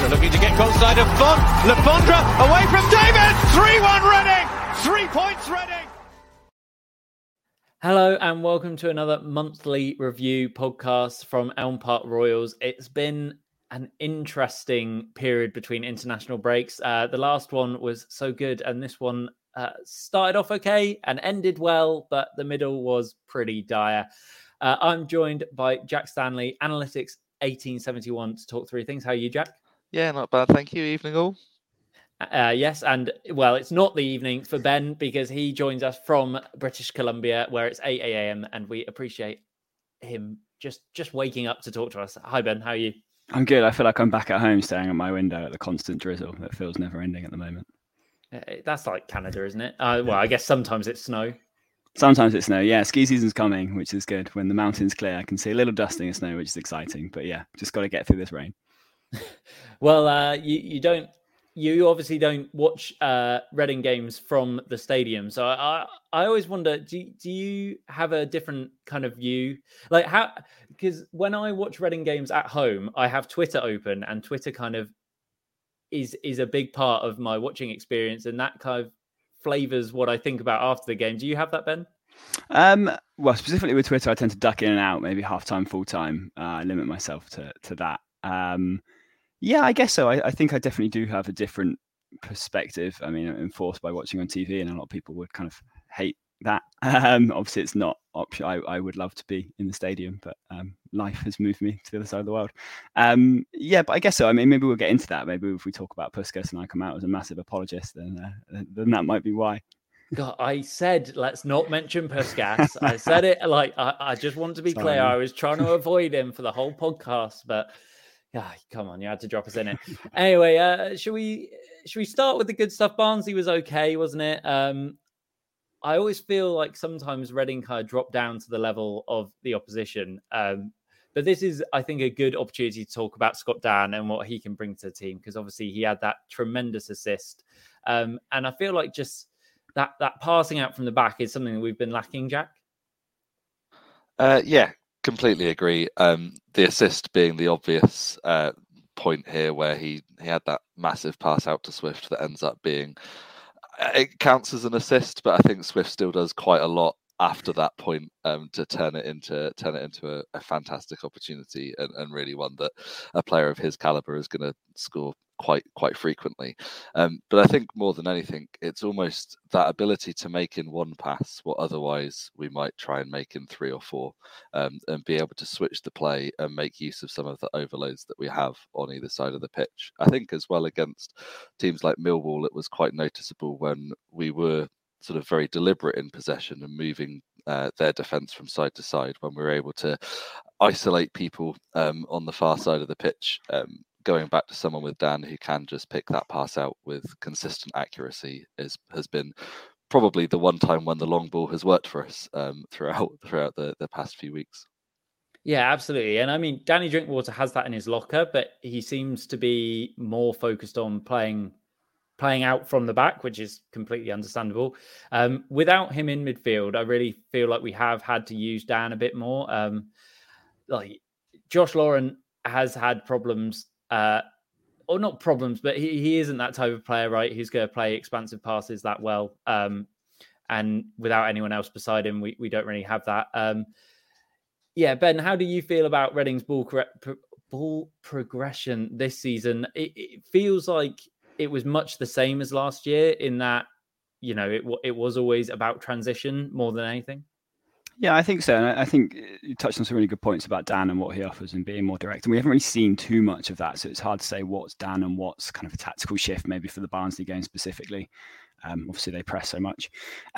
looking to get goal side of Font. Lafondra away from David. 3-1 Reading. 3 points Reading. Hello and welcome to another monthly review podcast from Elm Park Royals. It's been an interesting period between international breaks. The last one was so good and this one started off okay and ended well, but the middle was pretty dire. I'm joined by Jack Stanley, Analytics 1871, to talk through things. How are you, Jack? Yeah, not bad. Thank you. Evening all. Yes, and well, it's not the evening for Ben because he joins us from British Columbia where it's 8 a.m. and we appreciate him just waking up to talk to us. Hi, Ben. How are you? I'm good. I feel like I'm back at home staring at my window at the constant drizzle that feels never ending at the moment. That's like Canada, isn't it? Well, I guess sometimes it's snow. Sometimes it's snow. Yeah, ski season's coming, which is good. When the mountain's clear, I can see a little dusting of snow, which is exciting. But yeah, just got to get through this rain. Well, you obviously don't watch Reading games from the stadium. So I always wonder, do you have a different kind of view? Like how, because when I watch Reading games at home, I have Twitter open and Twitter kind of is a big part of my watching experience. And that kind of flavors what I think about after the game. Do you have that, Ben? Well, specifically with Twitter, I tend to duck in and out, maybe half-time, full-time. I limit myself to that. Yeah, I guess so. I think I definitely do have a different perspective. I mean, I'm enforced by watching on TV, and a lot of people would kind of hate that. Obviously, it's not option. I would love to be in the stadium, but life has moved me to the other side of the world. Yeah, but I guess so. I mean, maybe we'll get into that. Maybe if we talk about Puskas and I come out as a massive apologist, then that might be why. God, I said let's not mention Puskas. I said it like I just wanted to be clear. I was trying to avoid him for the whole podcast, but. Yeah, come on, you had to drop us in it. Anyway, should we start with the good stuff? Barnsley was okay, wasn't it? I always feel like sometimes Reading kind of drop down to the level of the opposition. But this is, I think, a good opportunity to talk about Scott Dann and what he can bring to the team, because obviously he had that tremendous assist. And I feel like just that passing out from the back is something that we've been lacking, Jack. Yeah. Completely agree. The assist being the obvious point here, where he had that massive pass out to Swift that ends up being, it counts as an assist, but I think Swift still does quite a lot after that point to turn it into a fantastic opportunity and really one that a player of his caliber is going to score quite frequently. But I think more than anything, it's almost that ability to make in one pass what otherwise we might try and make in 3 or 4, and be able to switch the play and make use of some of the overloads that we have on either side of the pitch. I think as well against teams like Millwall, it was quite noticeable when we were sort of very deliberate in possession and moving their defence from side to side, when we were able to isolate people on the far side of the pitch. Going back to someone with Dan who can just pick that pass out with consistent accuracy has been probably the one time when the long ball has worked for us throughout the past few weeks. Yeah, absolutely. And I mean, Danny Drinkwater has that in his locker, but he seems to be more focused on playing out from the back, which is completely understandable. Without him in midfield, I really feel like we have had to use Dan a bit more. Like Josh Lauren has had problems, or not problems, but he isn't that type of player, right? Who's going to play expansive passes that well. And without anyone else beside him, we don't really have that. Yeah, Ben, how do you feel about Reading's ball progression this season? It feels like it was much the same as last year in that, you know, it was always about transition more than anything. Yeah, I think so. And I think you touched on some really good points about Dan and what he offers and being more direct. And we haven't really seen too much of that. So it's hard to say what's Dan and what's kind of a tactical shift, maybe for the Barnsley game specifically. Obviously, they press so much.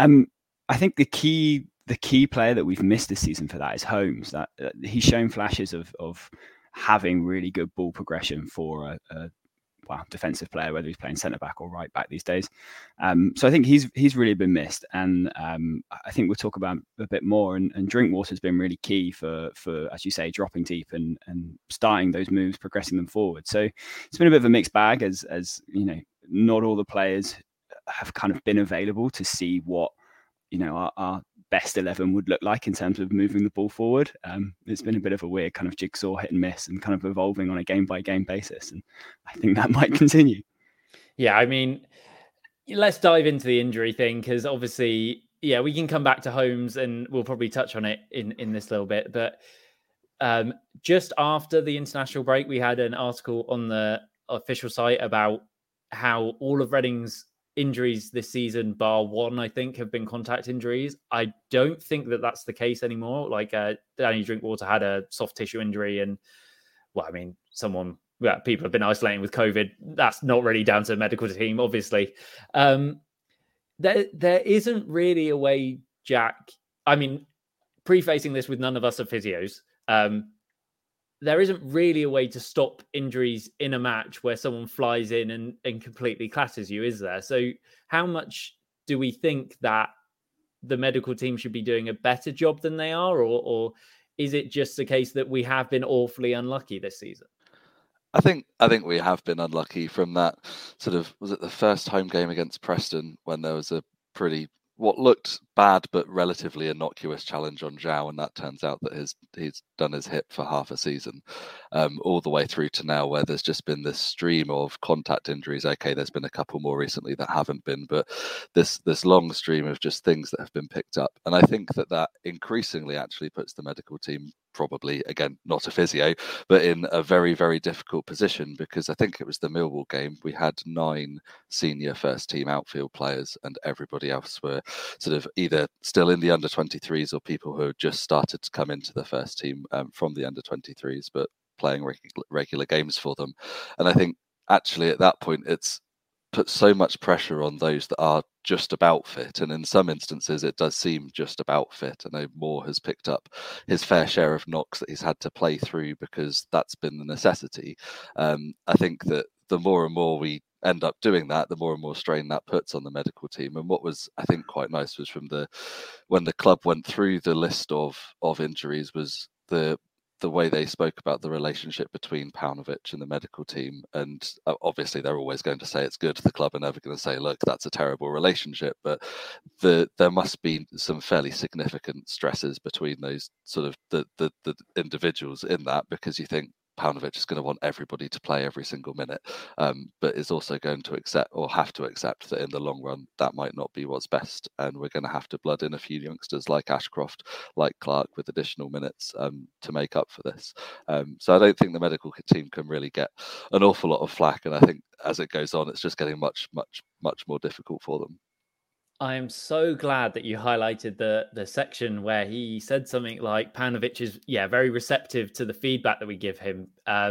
I think the key player that we've missed this season for that is Holmes. That he's shown flashes of having really good ball progression for a defensive player, whether he's playing centre back or right back these days. So I think he's really been missed, and I think we'll talk about a bit more. And Drinkwater's been really key for as you say, dropping deep and starting those moves, progressing them forward. So it's been a bit of a mixed bag, as you know, not all the players have kind of been available to see what, you know, our best 11 would look like in terms of moving the ball forward. It's been a bit of a weird kind of jigsaw hit and miss and kind of evolving on a game by game basis. And I think that might continue. Yeah, I mean, let's dive into the injury thing, because obviously, we can come back to Holmes and we'll probably touch on it in this little bit. But just after the international break, we had an article on the official site about how all of Reading's injuries this season, bar one, I think, have been contact injuries. I don't think that that's the case anymore. Like Danny Drinkwater had a soft tissue injury, and people have been isolating with COVID. That's not really down to the medical team, obviously. There isn't really a way, Jack. I mean, prefacing this with none of us are physios. There isn't really a way to stop injuries in a match where someone flies in and completely clatters you, is there? So how much do we think that the medical team should be doing a better job than they are? Or is it just the case that we have been awfully unlucky this season? I think we have been unlucky from that sort of, was it the first home game against Preston when there was a pretty, what looked bad but relatively innocuous challenge on Zhao, and that turns out that he's done his hip for half a season, all the way through to now, where there's just been this stream of contact injuries. Okay, there's been a couple more recently that haven't been, but this long stream of just things that have been picked up. And I think that increasingly actually puts the medical team, probably, again, not a physio, but in a very, very difficult position, because I think it was the Millwall game, we had 9 senior first team outfield players and everybody else were sort of either still in the under 23s or people who had just started to come into the first team from the under 23s, but playing regular games for them. And I think actually at that point, it's put so much pressure on those that are just about fit, and in some instances it does seem just about fit. I know Moore has picked up his fair share of knocks that he's had to play through because that's been the necessity. I think that the more and more we end up doing that, the more and more strain that puts on the medical team. And what was, I think, quite nice was when the club went through the list of injuries, was the way they spoke about the relationship between Paunovic and the medical team. And obviously they're always going to say it's good. The club are never going to say, look, that's a terrible relationship. But there must be some fairly significant stresses between those sort of the individuals in that, because you think Paunovic is going to want everybody to play every single minute, but is also going to have to accept that in the long run that might not be what's best, and we're going to have to blood in a few youngsters like Ashcroft, like Clark, with additional minutes to make up for this. So I don't think the medical team can really get an awful lot of flack, and I think as it goes on, it's just getting much more difficult for them. I am so glad that you highlighted the section where he said something like Paunovic is very receptive to the feedback that we give him,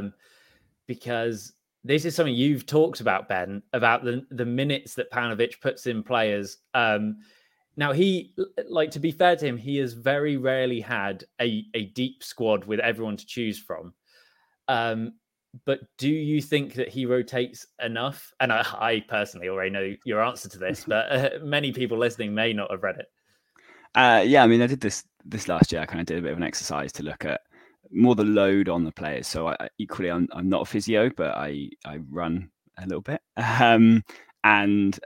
because this is something you've talked about, Ben, about the minutes that Paunovic puts in players. Now, he, like, to be fair to him, he has very rarely had a deep squad with everyone to choose from. But do you think that he rotates enough? And I personally already know your answer to this, but many people listening may not have read it. I mean, I did this last year. I kind of did a bit of an exercise to look at more the load on the players. So I'm not a physio, but I run a little bit. I'm kind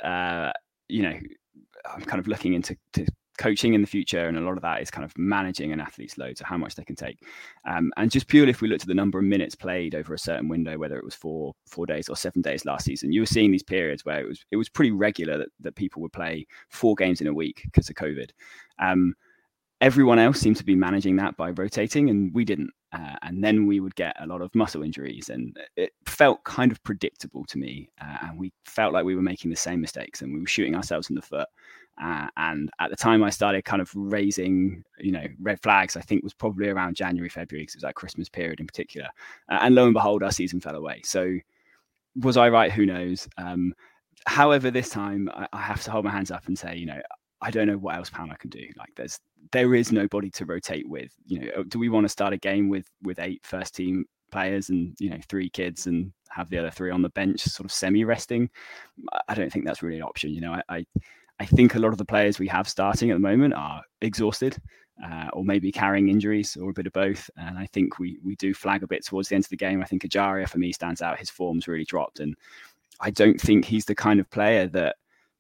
of looking into coaching in the future, and a lot of that is kind of managing an athlete's load, so how much they can take, and just purely if we looked at the number of minutes played over a certain window, whether it was 4 days or 7 days last season, you were seeing these periods where it was pretty regular that people would play 4 games in a week because of COVID. Everyone else seemed to be managing that by rotating, and we didn't. And then we would get a lot of muscle injuries, and it felt kind of predictable to me. And we felt like we were making the same mistakes, and we were shooting ourselves in the foot. And at the time I started kind of raising, red flags, I think was probably around January, February, because it was that Christmas period in particular. And lo and behold, our season fell away. So was I right? Who knows? However, this time I have to hold my hands up and say, I don't know what else Pauno can do. Like there is nobody to rotate with. Do we want to start a game with 8 first team players and 3 kids and have the other 3 on the bench sort of semi-resting? I don't think that's really an option. I think a lot of the players we have starting at the moment are exhausted, or maybe carrying injuries, or a bit of both. And I think we do flag a bit towards the end of the game. I think Ajaria for me stands out. His form's really dropped, and I don't think he's the kind of player that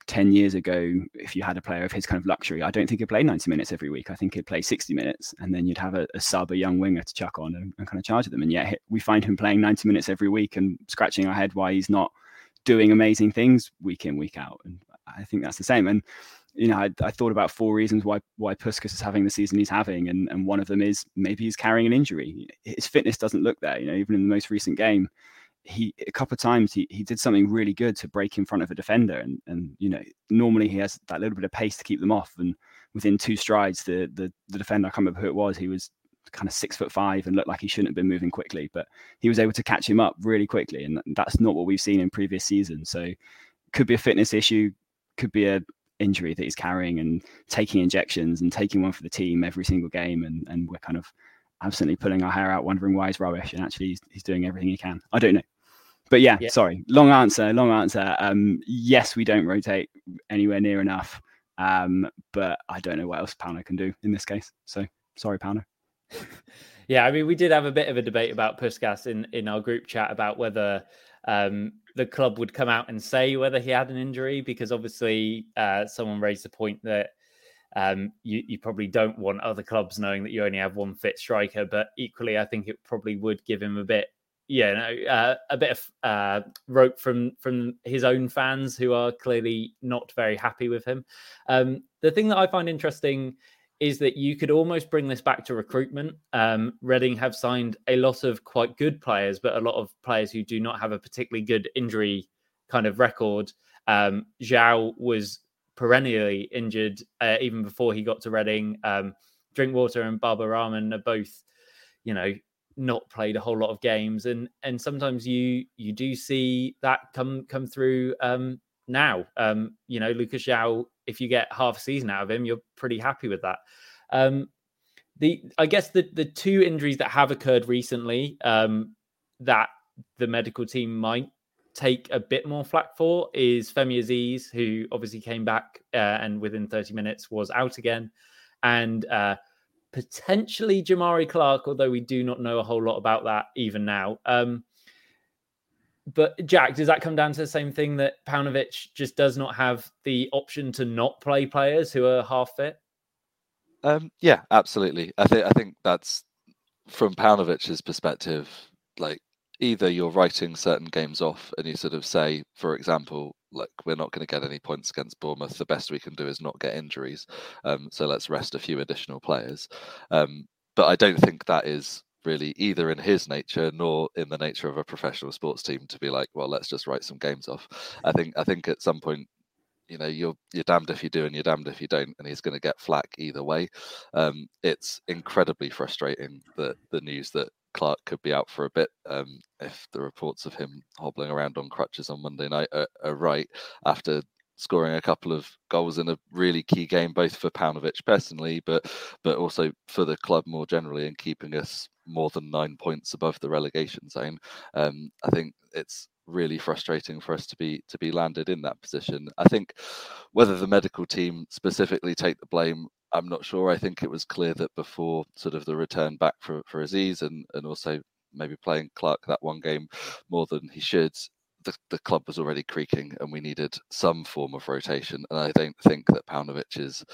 10 years ago, if you had a player of his kind of luxury, I don't think he'd play 90 minutes every week. I think he'd play 60 minutes, and then you'd have a sub, a young winger to chuck on and kind of charge at them. And yet we find him playing 90 minutes every week and scratching our head why he's not doing amazing things week in, week out. And I think that's the same. And, you know, I thought about 4 reasons why Puskas is having the season he's having. And one of them is maybe he's carrying an injury. His fitness doesn't look there. You know, even in the most recent game, a couple of times he did something really good to break in front of a defender, and you know, normally he has that little bit of pace to keep them off, and within 2 strides the defender, I can't remember who it was, he was kind of 6'5" and looked like he shouldn't have been moving quickly, but he was able to catch him up really quickly, and that's not what we've seen in previous seasons. So could be a fitness issue, could be a injury that he's carrying and taking injections and taking one for the team every single game, and we're kind of absolutely pulling our hair out wondering why he's rubbish, and actually he's doing everything he can. I don't know. But yeah, sorry, long answer. Yes, we don't rotate anywhere near enough, but I don't know what else Pauno can do in this case. So sorry, Pauno. Yeah, I mean, we did have a bit of a debate about Puskas in our group chat about whether the club would come out and say whether he had an injury, because obviously someone raised the point that you probably don't want other clubs knowing that you only have one fit striker, but equally, I think it probably would give him a bit of rope from his own fans who are clearly not very happy with him. The thing that I find interesting is that you could almost bring this back to recruitment. Reading have signed a lot of quite good players, but a lot of players who do not have a particularly good injury kind of record. João was perennially injured even before he got to Reading. Drinkwater and Baba Rahman are both, you know, not played a whole lot of games, and sometimes you do see that come through now. You know, Lucas João, if you get half a season out of him, you're pretty happy with that. I guess the 2 injuries that have occurred recently that the medical team might take a bit more flack for is Femi Aziz, who obviously came back and within 30 minutes was out again, and potentially Jamari Clark, although we do not know a whole lot about that even now. But Jack, does that come down to the same thing, that Paunovic just does not have the option to not play players who are half fit? Yeah, absolutely. I think that's, from Paunovic's perspective, like, either you're writing certain games off and you sort of say, for example, like, we're not going to get any points against Bournemouth. The best we can do is not get injuries. So let's rest a few additional players. But I don't think that is really either in his nature nor in the nature of a professional sports team to be like, well, let's just write some games off. I think at some point, you know, you're damned if you do and you're damned if you don't, and he's going to get flack either way. It's incredibly frustrating that the news that Clark could be out for a bit, if the reports of him hobbling around on crutches on Monday night are right, after scoring a couple of goals in a really key game, both for Paunovic personally, but also for the club more generally, and keeping us more than 9 points above the relegation zone. I think it's really frustrating for us to be landed in that position. I think whether the medical team specifically take the blame, I'm not sure. I think it was clear that before sort of the return back for Aziz and also maybe playing Clark that one game more than he should, the club was already creaking and we needed some form of rotation. And I don't think that Paunovic is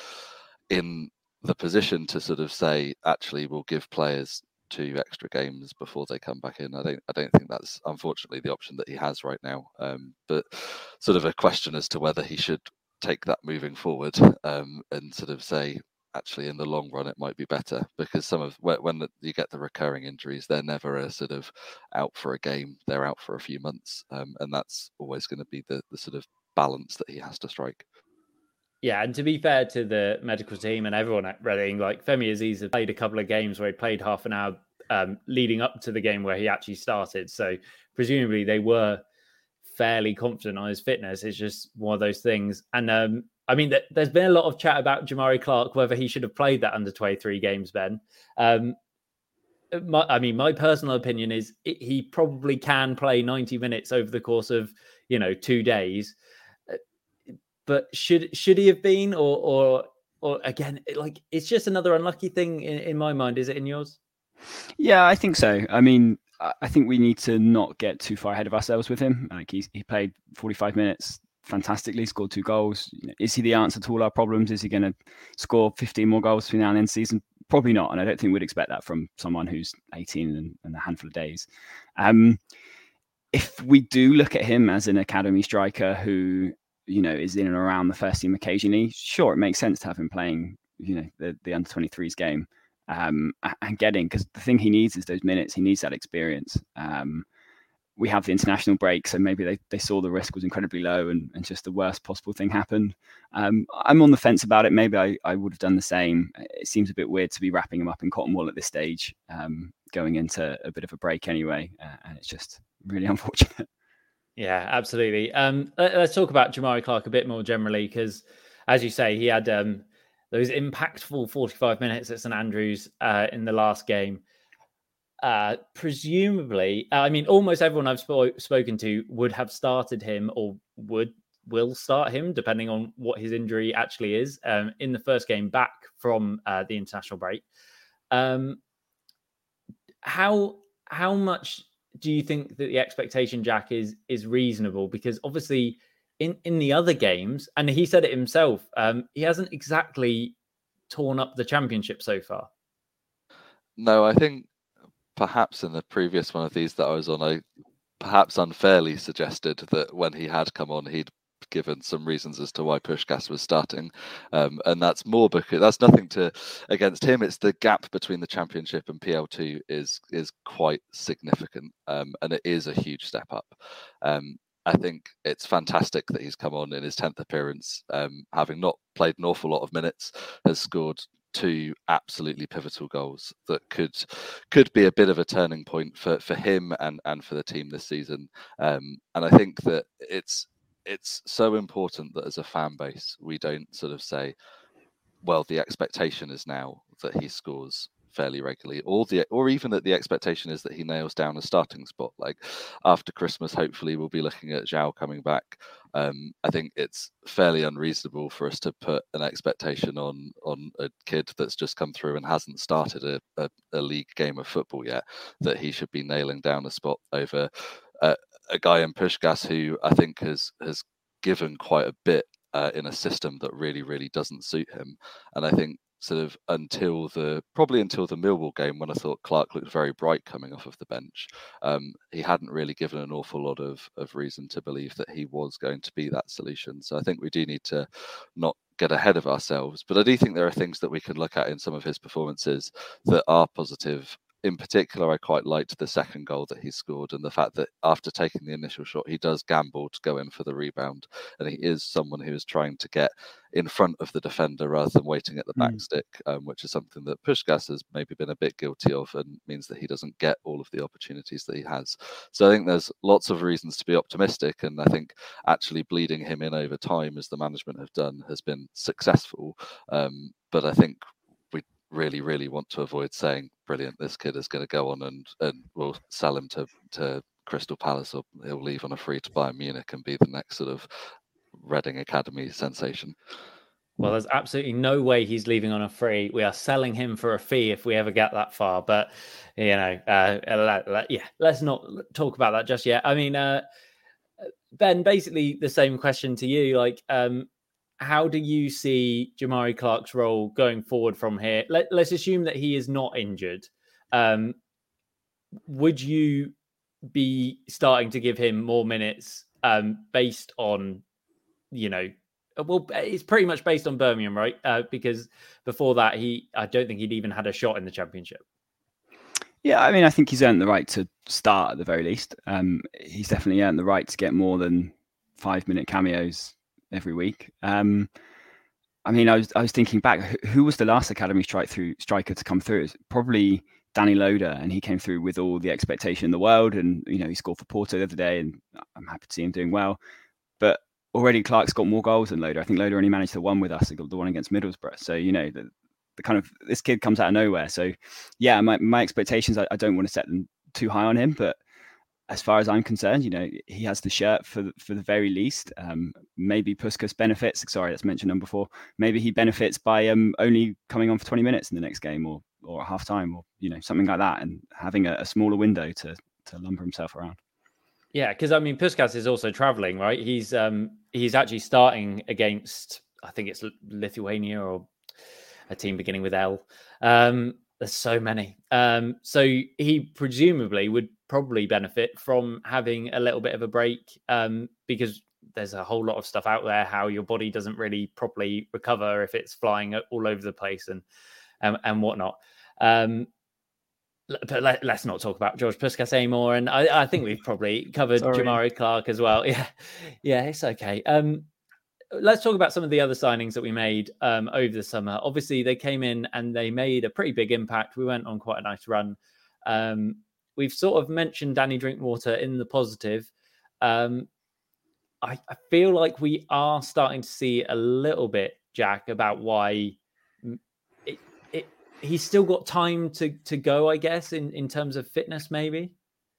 in the position to sort of say, actually, we'll give players 2 extra games before they come back in. I don't think that's, unfortunately, the option that he has right now. But sort of a question as to whether he should take that moving forward, and sort of say, actually, in the long run, it might be better, because when you get the recurring injuries, they're never a sort of out for a game, they're out for a few months, and that's always going to be the sort of balance that he has to strike. Yeah, and to be fair to the medical team and everyone at Reading, like, Femi Aziz had played a couple of games where he played half an hour leading up to the game where he actually started. So presumably they were fairly confident on his fitness. It's just one of those things. And I mean, there's been a lot of chat about Jamari Clark, whether he should have played that under 23 games, Ben. My personal opinion is he probably can play 90 minutes over the course of, 2 days. But should he have been, or again, like, it's just another unlucky thing in my mind. Is it in yours? Yeah, I think so. I mean, I think we need to not get too far ahead of ourselves with him. Like, he played 45 minutes fantastically, scored 2 goals. Is he the answer to all our problems? Is he going to score 15 more goals between now and the end of the season? Probably not. And I don't think we'd expect that from someone who's 18 and a handful of days. If we do look at him as an academy striker who, is in and around the first team occasionally, sure, it makes sense to have him playing, the under-23s game and getting, because the thing he needs is those minutes. He needs that experience. We have the international break, so maybe they saw the risk was incredibly low and just the worst possible thing happened. I'm on the fence about it. Maybe I would have done the same. It seems a bit weird to be wrapping him up in cotton wool at this stage, going into a bit of a break anyway, and it's just really unfortunate. Yeah, absolutely. Let's talk about Jemari Clark a bit more generally, because as you say, he had those impactful 45 minutes at St Andrews in the last game. Presumably, almost everyone I've spoken to would have started him or will start him, depending on what his injury actually is, in the first game back from the international break. How much do you think that the expectation, Jack, is reasonable? Because obviously in the other games, and he said it himself, he hasn't exactly torn up the championship so far. No, I think perhaps in the previous one of these that I was on, I perhaps unfairly suggested that when he had come on, he'd given some reasons as to why Puskás was starting, and that's more because that's nothing against him. It's the gap between the Championship and PL2 is quite significant, and it is a huge step up. I think it's fantastic that he's come on in his 10th appearance, having not played an awful lot of minutes, has scored 2 absolutely pivotal goals that could be a bit of a turning point for him and for the team this season. And I think that it's so important that as a fan base, we don't sort of say, well, the expectation is now that he scores fairly regularly, or even that the expectation is that he nails down a starting spot. Like after Christmas, hopefully we'll be looking at João coming back. I think it's fairly unreasonable for us to put an expectation on a kid that's just come through and hasn't started a league game of football yet, that he should be nailing down a spot over a guy in Puskás who I think has given quite a bit in a system that really, really doesn't suit him. And I think sort of until the Millwall game, when I thought Clark looked very bright coming off of the bench, he hadn't really given an awful lot of reason to believe that he was going to be that solution. So I think we do need to not get ahead of ourselves. But I do think there are things that we can look at in some of his performances that are positive. In particular, I quite liked the second goal that he scored and the fact that after taking the initial shot, he does gamble to go in for the rebound. And he is someone who is trying to get in front of the defender rather than waiting at the back stick, which is something that Puskás has maybe been a bit guilty of and means that he doesn't get all of the opportunities that he has. So I think there's lots of reasons to be optimistic. And I think actually bleeding him in over time, as the management have done, has been successful. But I think really, really want to avoid saying, brilliant, this kid is going to go on and we'll sell him to Crystal Palace, or he'll leave on a free to Bayern Munich and be the next sort of Reading Academy sensation. Well, there's absolutely no way he's leaving on a free. We are selling him for a fee if we ever get that far. But, let's not talk about that just yet. I mean, Ben, basically the same question to you. Like, how do you see Jemari Clark's role going forward from here? Let's assume that he is not injured. Would you be starting to give him more minutes based on, it's pretty much based on Birmingham, right? Because before that, I don't think he'd even had a shot in the Championship. Yeah, I mean, I think he's earned the right to start at the very least. He's definitely earned the right to get more than 5-minute cameos every week. I was thinking back, who was the last academy striker to come through? It's probably Danny Loader, and he came through with all the expectation in the world, and he scored for Porto the other day, and I'm happy to see him doing well. But already Clark's got more goals than Loader. I think Loader only managed the one with us, the one against Middlesbrough. So the kind of, this kid comes out of nowhere. So yeah, my expectations, I don't want to set them too high on him, but as far as I'm concerned, he has the shirt for the very least. Maybe Puskás benefits. Sorry, that's mentioned him before. Maybe he benefits by only coming on for 20 minutes in the next game, or half time, or something like that, and having a smaller window to lumber himself around. Yeah, because I mean, Puskás is also traveling, right? He's actually starting against, I think it's Lithuania or a team beginning with L. There's so many. So he presumably would probably benefit from having a little bit of a break, because there's a whole lot of stuff out there how your body doesn't really properly recover if it's flying all over the place and whatnot. But let's not talk about George Puskás anymore. And I think we've probably covered Jamari Clark as well. Yeah, it's okay. Let's talk about some of the other signings that we made over the summer. Obviously, they came in and they made a pretty big impact. We went on quite a nice run. We've sort of mentioned Danny Drinkwater in the positive. I feel like we are starting to see a little bit, Jack, about why he's still got time to go, I guess, in terms of fitness, maybe.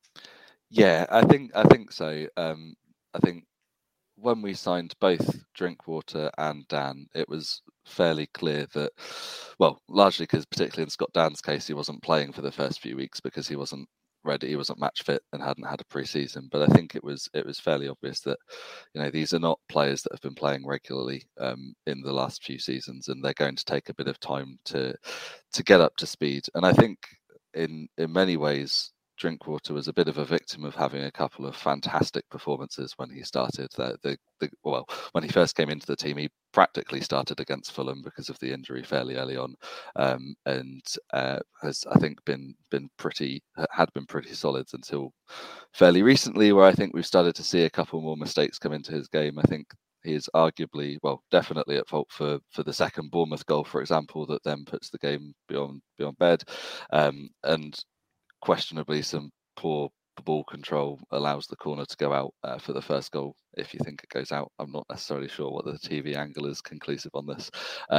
Yeah, I think so. I think when we signed both Drinkwater and Dan, it was fairly clear that, well, largely because particularly in Scott Dan's case, he wasn't playing for the first few weeks because he wasn't ready, he wasn't match fit and hadn't had a pre-season. But I think it was fairly obvious that, these are not players that have been playing regularly in the last few seasons, and they're going to take a bit of time to get up to speed. And I think in many ways, Drinkwater was a bit of a victim of having a couple of fantastic performances when he started. When he first came into the team, he practically started against Fulham because of the injury fairly early on, and has, I think, been pretty solid until fairly recently, where I think we've started to see a couple more mistakes come into his game. I think he is arguably, definitely at fault for the second Bournemouth goal, for example, that then puts the game beyond bed, and questionably some poor ball control allows the corner to go out for the first goal. If you think it goes out, I'm not necessarily sure what the TV angle is conclusive on this,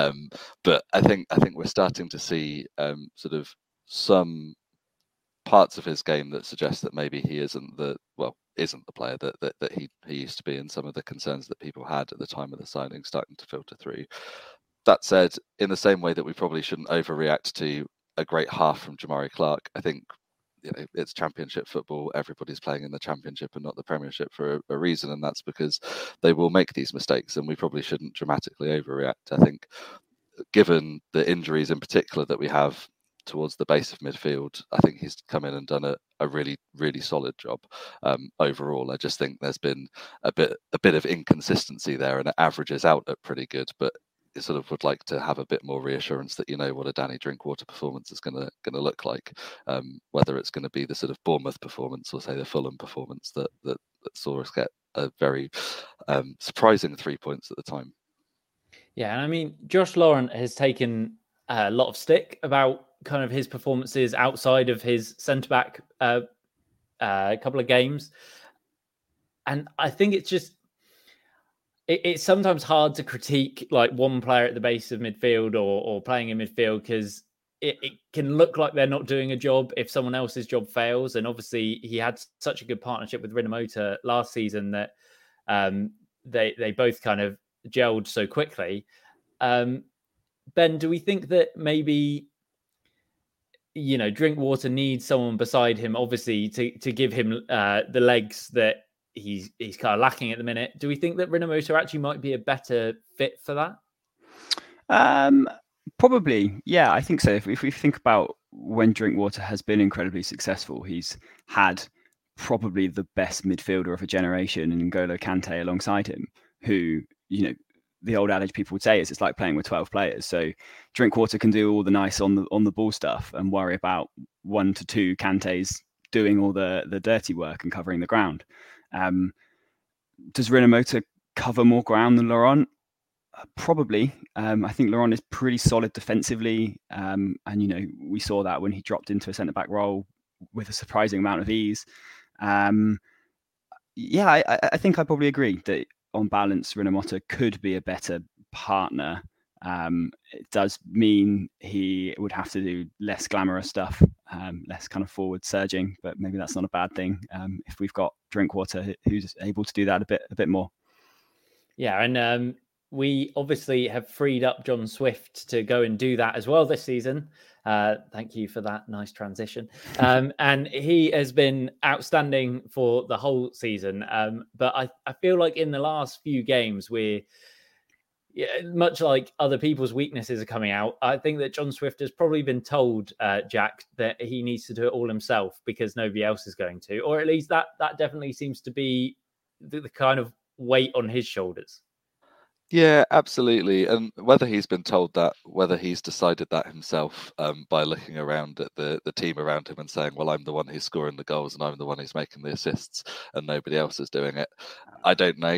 but I think we're starting to see sort of some parts of his game that suggest that maybe he isn't the player that he used to be, and some of the concerns that people had at the time of the signing starting to filter through. That said, in the same way that we probably shouldn't overreact to a great half from Jamari Clark, I think it's Championship football. Everybody's playing in the Championship and not the Premiership for a reason, and that's because they will make these mistakes, and we probably shouldn't dramatically overreact. I think, given the injuries in particular that we have towards the base of midfield, I think he's come in and done a really, really solid job overall. I just think there's been a bit of inconsistency there, and it averages out at pretty good, but sort of would like to have a bit more reassurance that what a Danny Drinkwater performance is going to look like, whether it's going to be the sort of Bournemouth performance or say the Fulham performance that saw us get a very surprising 3 points at the time. Yeah, and I mean, Josh Laurent has taken a lot of stick about kind of his performances outside of his centre-back couple of games, and I think it's just it's sometimes hard to critique like one player at the base of midfield or playing in midfield, because it can look like they're not doing a job if someone else's job fails. And obviously he had such a good partnership with Rinomhota last season that they both kind of gelled so quickly. Ben, do we think that maybe Drinkwater needs someone beside him, obviously, to give him the legs that he's kind of lacking at the minute? Do we think that Rinomhota actually might be a better fit for that? Probably, yeah, I think so. If we think about when Drinkwater has been incredibly successful, he's had probably the best midfielder of a generation in N'Golo Kante alongside him, who, the old adage people would say is it's like playing with 12 players. So Drinkwater can do all the nice on the ball stuff and worry about 1 to 2 Kantes doing all the dirty work and covering the ground. Does Rinomhota cover more ground than Laurent? Probably. I think Laurent is pretty solid defensively, and we saw that when he dropped into a centre back role with a surprising amount of ease. I think I probably agree that on balance, Rinomhota could be a better partner. It does mean he would have to do less glamorous stuff, less kind of forward surging, but maybe that's not a bad thing if we've got Drinkwater who's able to do that a bit more. Yeah, and we obviously have freed up John Swift to go and do that as well this season. Thank you for that nice transition. And he has been outstanding for the whole season. But I feel like in the last few games, much like other people's weaknesses are coming out, I think that John Swift has probably been told, Jack, that he needs to do it all himself because nobody else is going to, or at least that definitely seems to be the kind of weight on his shoulders. Yeah, absolutely. And whether he's been told that, whether he's decided that himself by looking around at the team around him and saying, well, I'm the one who's scoring the goals and I'm the one who's making the assists and nobody else is doing it, I don't know.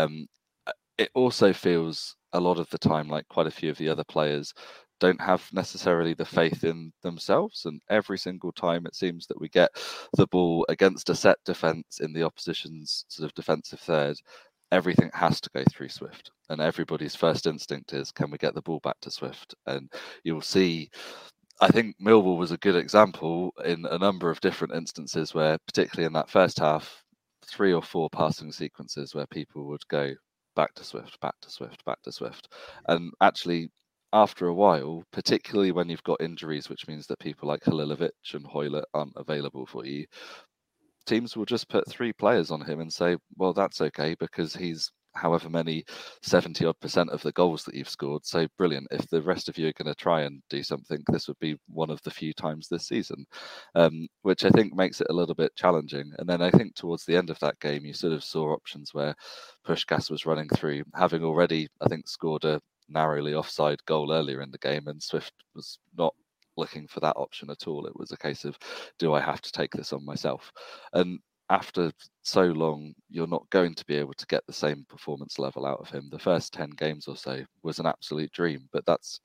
It also feels a lot of the time like quite a few of the other players don't have necessarily the faith in themselves. And every single time it seems that we get the ball against a set defence in the opposition's sort of defensive third, everything has to go through Swift, and everybody's first instinct is, can we get the ball back to Swift? And you'll see, I think Millwall was a good example in a number of different instances where, particularly in that first half, 3 or 4 passing sequences where people would go back to Swift, back to Swift, back to Swift. And actually, after a while, particularly when you've got injuries, which means that people like Halilovic and Hoylett aren't available for you, teams will just put 3 players on him and say, well, that's okay because he's however many 70% of the goals that you've scored. So brilliant. If the rest of you are going to try and do something, this would be one of the few times this season, which I think makes it a little bit challenging. And then I think towards the end of that game, you sort of saw options where Puskás was running through, having already, I think, scored a narrowly offside goal earlier in the game, and Swift was not looking for that option at all. It was a case of, do I have to take this on myself? And after so long, you're not going to be able to get the same performance level out of him. The first 10 games or so was an absolute dream, but that's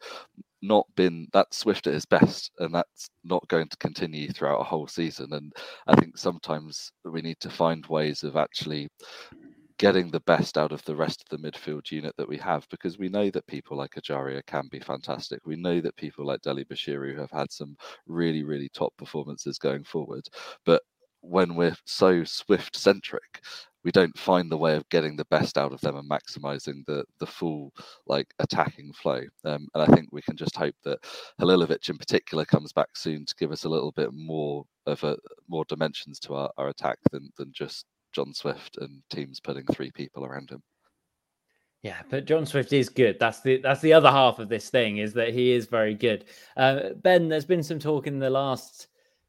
Swift at his best, and that's not going to continue throughout a whole season. And I think sometimes we need to find ways of actually getting the best out of the rest of the midfield unit that we have, because we know that people like Ajaria can be fantastic. We know that people like Deli Bashiru have had some really, really top performances going forward. But when we're so Swift centric, we don't find the way of getting the best out of them and maximizing the full attacking flow. And I think we can just hope that Halilovic in particular comes back soon to give us a little bit more dimensions to our attack than just John Swift and teams putting 3 people around him. Yeah, but John Swift is good. That's the other half of this thing, is that he is very good. Ben, there's been some talk in the last,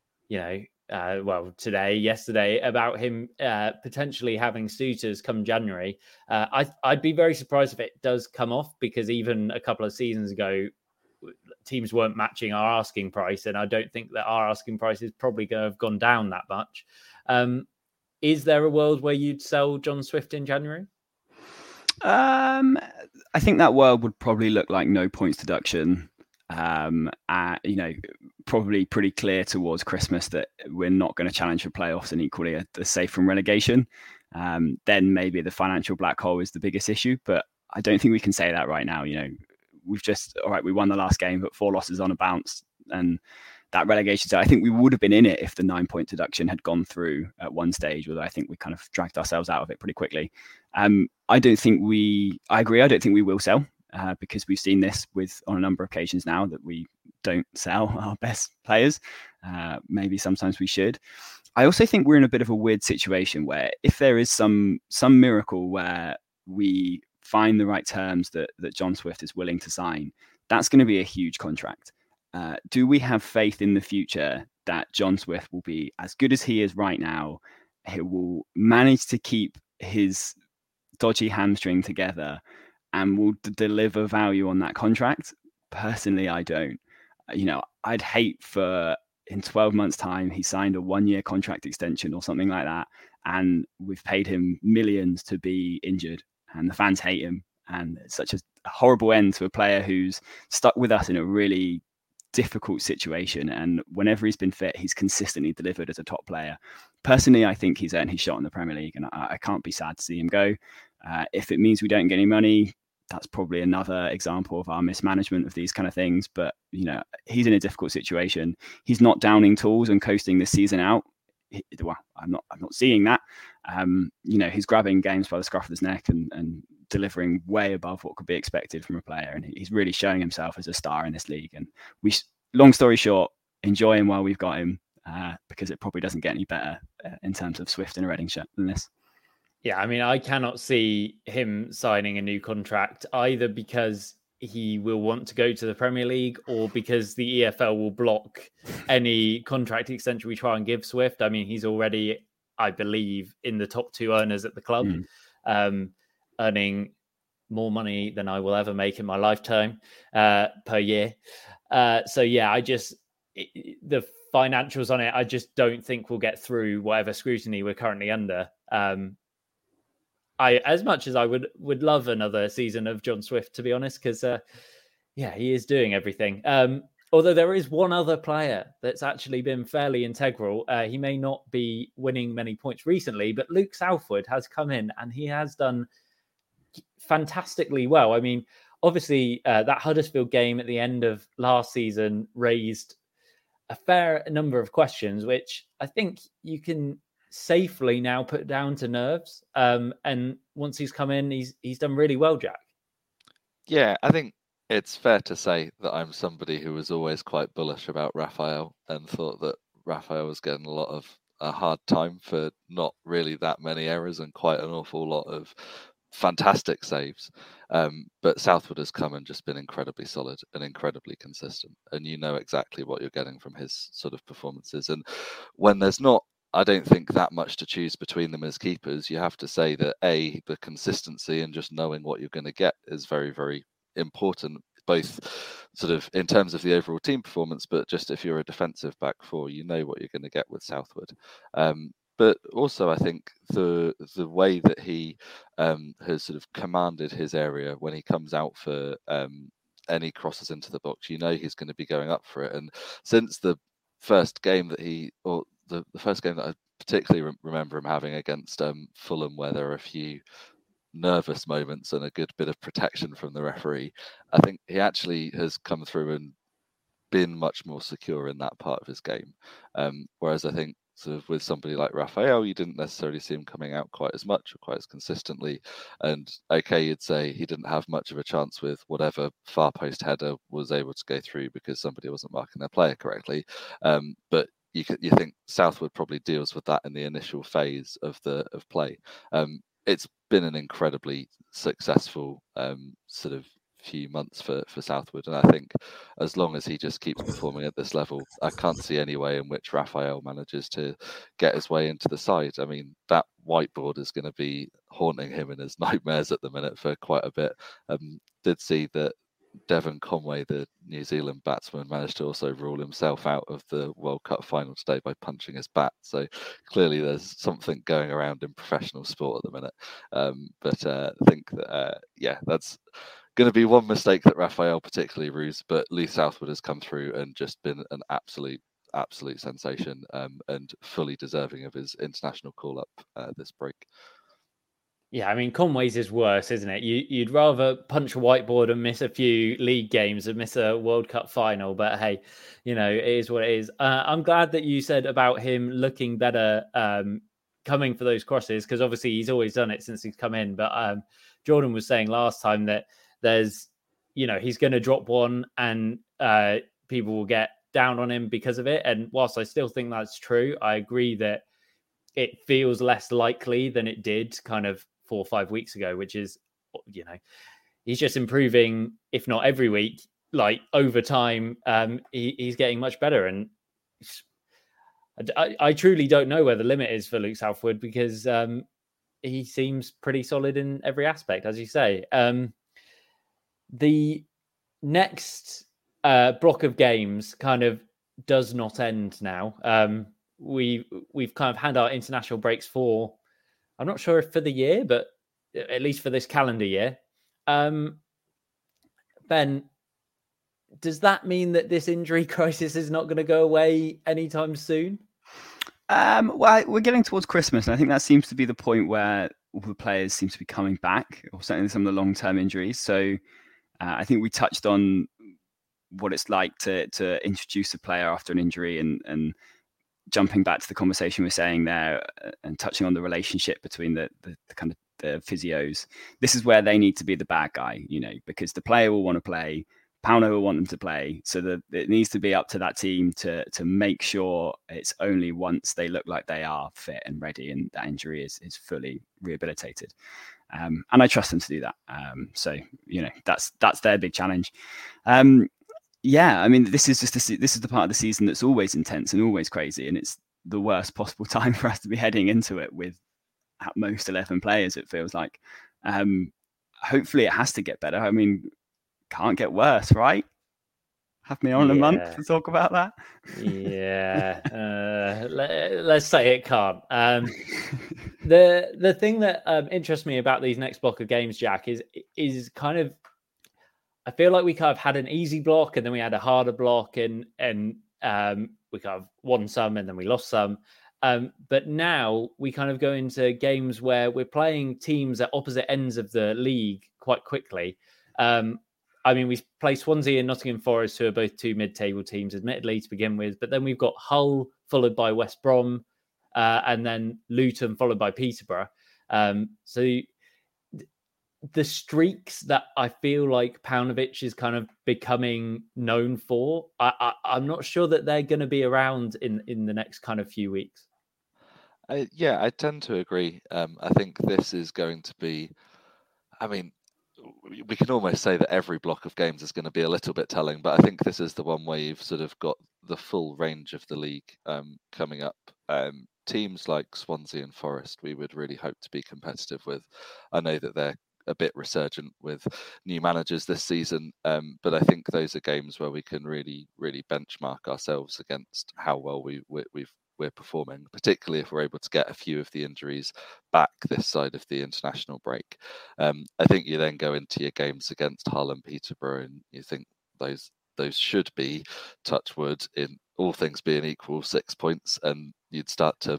today, yesterday, about him potentially having suitors come January. I'd be very surprised if it does come off, because even a couple of seasons ago, teams weren't matching our asking price, and I don't think that our asking price is probably going to have gone down that much. Is there a world where you'd sell John Swift in January? I think that world would probably look like no points deduction. Probably pretty clear towards Christmas that we're not going to challenge for playoffs, and equally are safe from relegation. Then maybe the financial black hole is the biggest issue, but I don't think we can say that right now. We won the last game, but 4 losses on a bounce, and that relegation. So I think we would have been in it if the 9-point deduction had gone through at one stage, although I think we kind of dragged ourselves out of it pretty quickly. I agree. I don't think we will sell, because we've seen this on a number of occasions now that we don't sell our best players. Maybe sometimes we should. I also think we're in a bit of a weird situation where if there is some miracle where we find the right terms that John Swift is willing to sign, that's going to be a huge contract. Do we have faith in the future that John Swift will be as good as he is right now? He will manage to keep his dodgy hamstring together and will deliver value on that contract? Personally, I don't. I'd hate for in 12 months' time, he signed a 1-year contract extension or something like that, and we've paid him millions to be injured, and the fans hate him. And it's such a horrible end to a player who's stuck with us in a really difficult situation, and whenever he's been fit, he's consistently delivered as a top player. Personally, I think he's earned his shot in the Premier League, and I can't be sad to see him go. If it means we don't get any money, that's probably another example of our mismanagement of these kind of things. But he's in a difficult situation. He's not downing tools and coasting this season out. I'm not seeing that. He's grabbing games by the scruff of his neck and delivering way above what could be expected from a player, and he's really showing himself as a star in this league. And long story short, enjoy him while we've got him, because it probably doesn't get any better in terms of Swift in a Reading shirt than this. Yeah, I mean, I cannot see him signing a new contract either because he will want to go to the Premier League or because the EFL will block any contract extension we try and give Swift. I mean, he's already, I believe, in the top 2 earners at the club, earning more money than I will ever make in my lifetime per year. So yeah, the financials on it, I just don't think we'll get through whatever scrutiny we're currently under. As much as I would love another season of John Swift, to be honest, because he is doing everything. Although there is one other player that's actually been fairly integral. He may not be winning many points recently, but Luke Southwood has come in and he has done fantastically well. I mean, obviously, that Huddersfield game at the end of last season raised a fair number of questions, which I think you can safely now put down to nerves. And once he's come in, he's done really well, Jack. Yeah, I think it's fair to say that I'm somebody who was always quite bullish about Raphael and thought that Raphael was getting a hard time for not really that many errors and quite an awful lot of fantastic saves. But Southwood has come and just been incredibly solid and incredibly consistent. And you know exactly what you're getting from his sort of performances. And when there's not, I don't think, that much to choose between them as keepers, you have to say that the consistency and just knowing what you're going to get is very, very important, both sort of in terms of the overall team performance, but just if you're a defensive back four, you know what you're going to get with Southwood. But also, I think the way that he has sort of commanded his area when he comes out for any crosses into the box, you know he's going to be going up for it. And since the first game that the first game that I particularly remember him having against Fulham, where there are a few nervous moments and a good bit of protection from the referee, I think he actually has come through and been much more secure in that part of his game. Whereas I think sort of with somebody like Raphael, you didn't necessarily see him coming out quite as much or quite as consistently. And okay, you'd say he didn't have much of a chance with whatever far post header was able to go through because somebody wasn't marking their player correctly. But you think Southwood probably deals with that in the initial phase of play. It's been an incredibly successful sort of few months for Southwood, and I think as long as he just keeps performing at this level, I can't see any way in which Raphael manages to get his way into the side. I mean, that whiteboard is going to be haunting him in his nightmares at the minute for quite a bit. Did see that Devon Conway, the New Zealand batsman, managed to also rule himself out of the World Cup final today by punching his bat. So clearly there's something going around in professional sport at the minute. But I think that, that's going to be one mistake that Raphael particularly rues. But Lee Southwood has come through and just been an absolute sensation, and fully deserving of his international call-up this break. Yeah, I mean, Conway's is worse, isn't it? You'd rather punch a whiteboard and miss a few league games and miss a World Cup final. But hey, it is what it is. I'm glad that you said about him looking better coming for those crosses, because obviously he's always done it since he's come in. But Jordan was saying last time that there's, he's going to drop one and people will get down on him because of it. And whilst I still think that's true, I agree that it feels less likely than it did kind of 4 or 5 weeks ago, which is, he's just improving, if not every week, like over time. He's getting much better. And I truly don't know where the limit is for Luke Southwood, because he seems pretty solid in every aspect, as you say. The next block of games kind of does not end now. We've kind of had our international breaks for, I'm not sure if for the year, but at least for this calendar year. Ben, does that mean that this injury crisis is not going to go away anytime soon? Well, we're getting towards Christmas, and I think that seems to be the point where all the players seem to be coming back, or certainly some of the long-term injuries. So I think we touched on what it's like to introduce a player after an injury, and jumping back to the conversation we're saying there and touching on the relationship between the kind of the physios. This is where they need to be the bad guy, because the player will want to play, Pauno will want them to play. So that it needs to be up to that team to make sure it's only once they look like they are fit and ready and that injury is fully rehabilitated. And I trust them to do that. So that's their big challenge. Yeah, I mean, this is the part of the season that's always intense and always crazy, and it's the worst possible time for us to be heading into it with at most 11 players, it feels like. Hopefully it has to get better. I mean, can't get worse, right? Have me on a month to talk about that. Yeah, let's say it can't. The thing that interests me about these next block of games, Jack, is kind of, I feel like we kind of had an easy block and then we had a harder block, and we kind of won some and then we lost some. But now we kind of go into games where we're playing teams at opposite ends of the league quite quickly. I mean, we play Swansea and Nottingham Forest, who are both two mid-table teams, admittedly, to begin with. But then we've got Hull, followed by West Brom, and then Luton, followed by Peterborough. So the streaks that I feel like Paunovic is kind of becoming known for, I'm not sure that they're going to be around in the next kind of few weeks. Yeah, I tend to agree. I think this is going to be, I mean, we can almost say that every block of games is going to be a little bit telling, but I think this is the one where you've sort of got the full range of the league coming up. Teams like Swansea and Forest, we would really hope to be competitive with. I know that they're a bit resurgent with new managers this season, but I think those are games where we can really, really benchmark ourselves against how well we're performing, particularly if we're able to get a few of the injuries back this side of the international break. I think you then go into your games against Hull and Peterborough, and you think those should be, touch wood, in all things being equal, 6 points, and you'd start to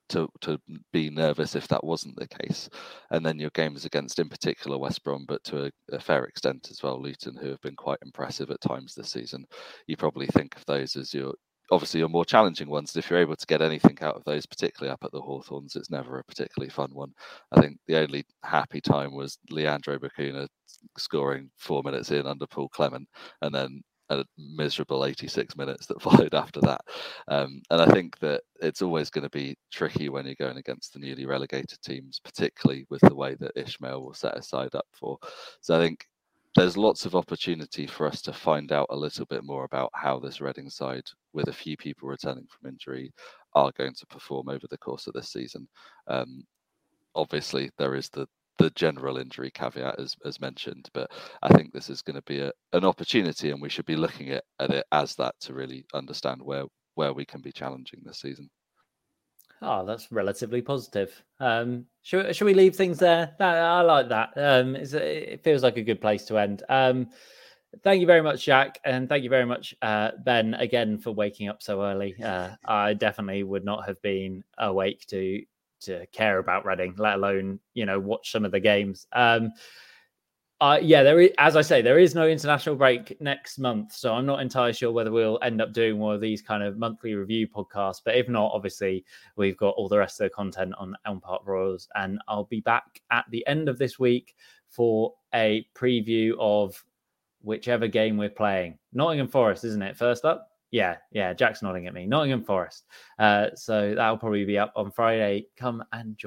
be nervous if that wasn't the case. And then your games against, in particular, West Brom, but to a fair extent as well, Luton, who have been quite impressive at times this season. You probably think of those as your more challenging ones. If you're able to get anything out of those, particularly up at the Hawthorns, it's never a particularly fun one. I think the only happy time was Leandro Bacuna scoring 4 minutes in under Paul Clement, and then a miserable 86 minutes that followed after that. And I think that it's always going to be tricky when you're going against the newly relegated teams, particularly with the way that Ismaël will set his side up for. So I think there's lots of opportunity for us to find out a little bit more about how this Reading side, with a few people returning from injury, are going to perform over the course of this season. Obviously, there is the general injury caveat, as mentioned, but I think this is going to be an opportunity, and we should be looking at it as that to really understand where we can be challenging this season. Oh, that's relatively positive. Should we leave things there? I like that. It feels like a good place to end. Thank you very much, Jack, and thank you very much, Ben, again for waking up so early. I definitely would not have been awake to care about Reading, let alone watch some of the games. There is, as I say, there is no international break next month, so I'm not entirely sure whether we'll end up doing one of these kind of monthly review podcasts. But if not, obviously we've got all the rest of the content on Elm Park Royals, and I'll be back at the end of this week for a preview of whichever game we're playing. Nottingham Forest, isn't it? First up. Yeah. Jack's nodding at me. Nottingham Forest. So that'll probably be up on Friday. Come and join.